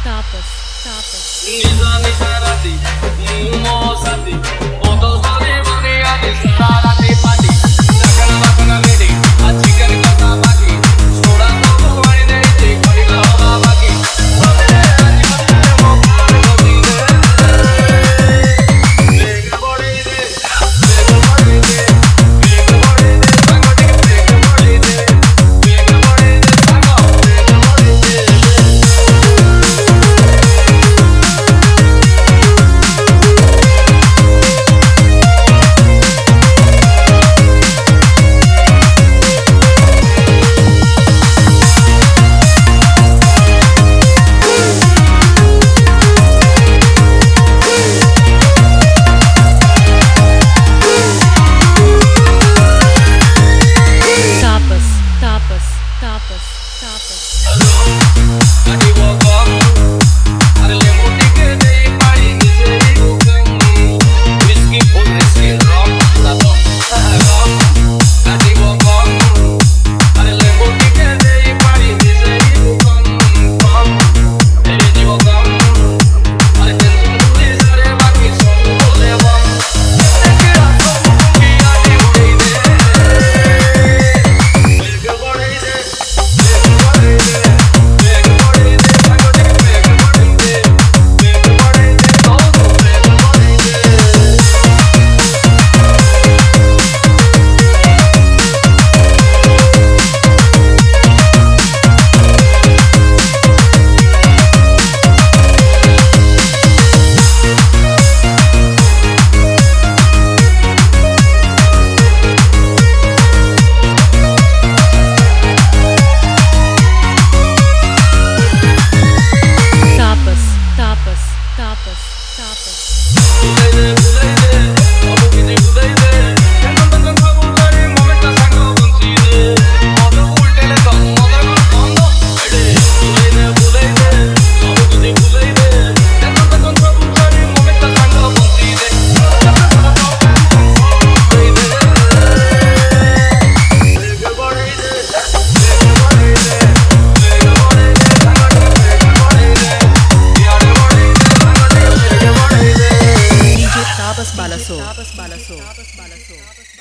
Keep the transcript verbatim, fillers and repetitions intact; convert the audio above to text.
tapas, tapas. Nisa nisa rati, mo sati, oto sari mani adi sarati pati. Dakana dakana ready, a chicken kata baki. Soda soda wani de che kari lava baki. Ode aji mane mo kar goti de. Beg body de, beg body de, beg body de, bangoti ke beg body de, beg body de, bango beg body de. Tapas, tapas, tapas, tapas. Adi wo gom, are le moti ke dei pari niseri gum. Whiskey full whiskey rum, la dom, rum. Adi wo gom, are le moti ke dei pari niseri gum. Gum, eri di wo gom, are tension duri sare baki sab bole bom. Teke aso ki adi bodi de, beg bodi de, beg bodi de. Tapas, tapas, tapas, tapas. Bulai de, bulai de, abu kiji bulai de. Jangan tangkan sabu dari momenta sangka bunci de. Moda ultele kam, moda kam kondo ede. Bulai de, bulai de, abu kiji bulai de. Jangan tangkan sabu dari momenta sangka bunci de. Jangan tangkan sabu dari momenta sangka bunci de. Beg body de, beg body de, beg body de, sangka beg body de. Yare body de, sangka beg body de. D J Tapas Balaso. Tapas Balaso. Tapas Balaso.